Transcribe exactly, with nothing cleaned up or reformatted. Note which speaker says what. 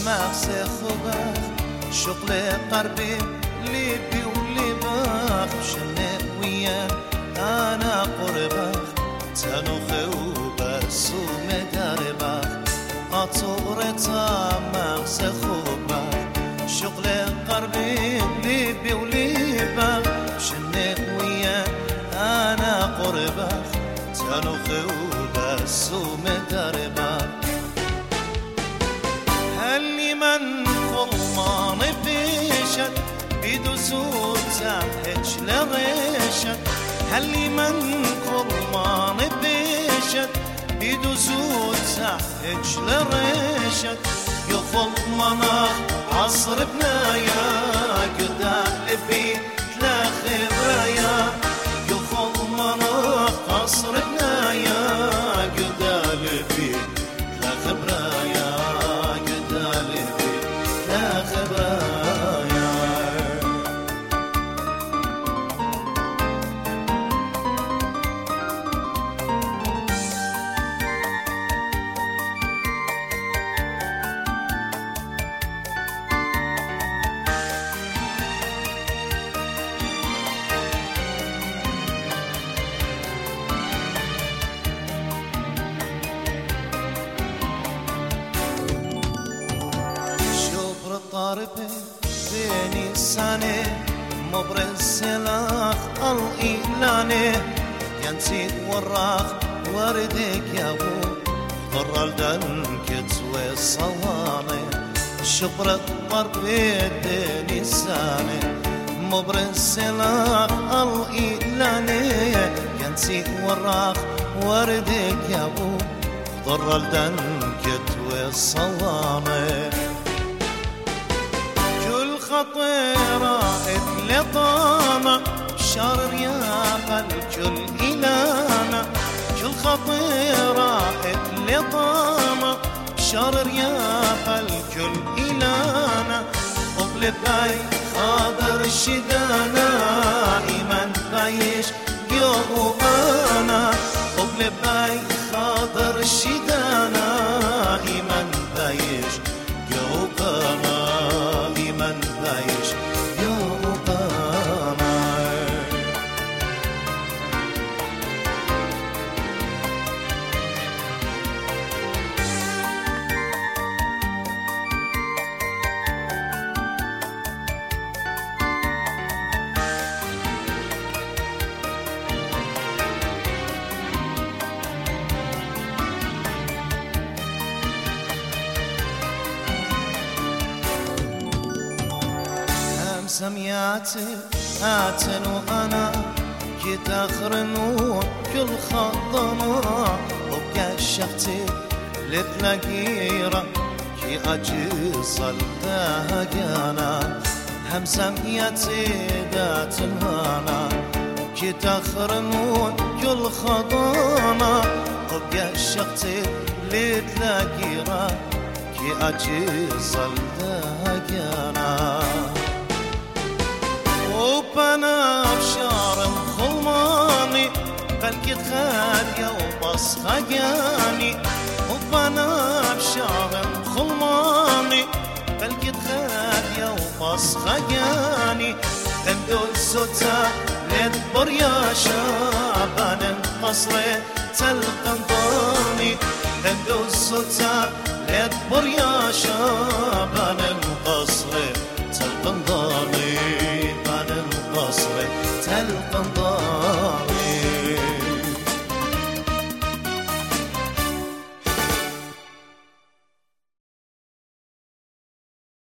Speaker 1: مغز خوبه شغل قربي ليبي وليباخ شنه ويا أنا قرباخ تنوخي وبرسوم درباخ أطورتا مغز خوبه شغل قربي ليبي وليباخ شنه ويا أنا قرباخ تنوخي وبرسوم درباخ هل من خلمان بيشت بدسوت زحج لريشت هل من خلمان بيشت بدسوت زحج لريشت يخل مناخ عصر بنايا قدال بيت لا خبرايا يخل مناخ عصر بنايا قدال بيت لا خبرايا طاربه بيني سنة مبرز سلاخ الإعلانه ينسيت وراخ وردك يا ابو ضر الدن كتوي الصوانه شبر الضرب بيني سنة مبرز سلاخ الإعلانه ينسيت وراخ وردك يا ابو ضر الدن كتوي الصوانه خطيرة اتلطامة شر يا الكل إلانا كل خطيرة اتلطامة شر يا الكل إلانا قبل باي خاضر الشدانا إيمان بايش يوم أنا قبل باي خاضر الشدانا إيمان بايش يوم أنا من بايش يوم قمر سمياتي آتن وأنا كي تخرنون كل خضنا وكشفتي لتلاقيرا كي أجيص التهجانا هم سمياتي داتن وأنا كي تخرنون كل خضنا وكشفتي لتلاقيرا كي أجيص التهجانا وبنا بشار خلماني بلكي تخاليا وبص خياني وبنا بشار خلماني بلكي تخاليا وبص خياني اندول سوتا لدبر يا شابان قصري تلقنطاني اندول سوتا لدبر يا شابان قصري تلقنطاني القصر تلقى